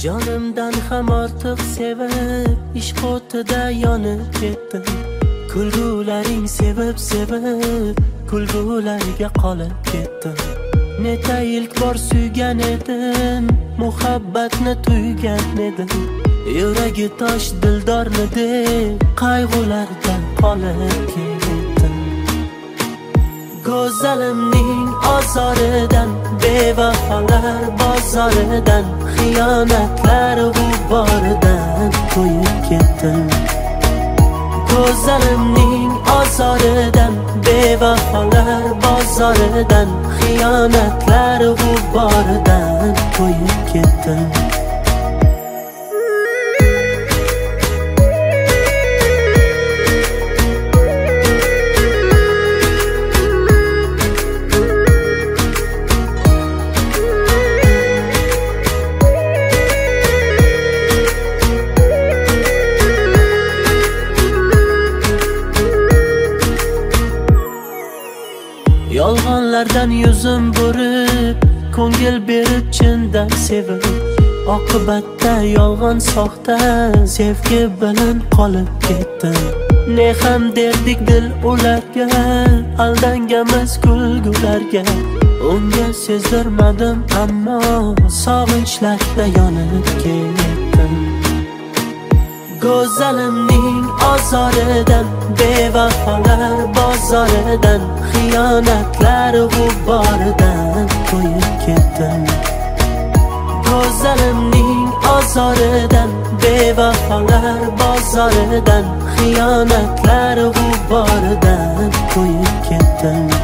Jonimdan ham ortiq sevib, ishq o'tida yonib ketdim. Kulgularing sevib, kulgularga qolib ketdim. Neta ilk bor suygan edim, muhabbatni tuygan edim. Yuragi tosh dildorni deb, qayg'ulardan qolib ketdim. Go'zalimning ozoridan, bevafolar bozoridan, xiyonatlar g'uboridan to'yib ketdim. Go'zalimning ozoridan, bevafolar bozoridan, xiyonatlar g'uboridan to'yib ketdim. Yolg'onlardan yuzim burib, ko'ngil berib chindan sevib, oqibatda yolg'on soxta sevgi bilan qolib ketdim. Ne ham derdik dil ularga, aldanganmiz kulgularga. Unga sezdirmadim, ammo sog'inchlarda yonib ketdim. Go'zalimning ozoridan, bevafolar bozoridan, xiyonatlar g'uboridan to'yib ketdim. Go'zalimning ozoridan, bevafolar bozoridan, xiyonatlar g'uboridan to'yib ketdim.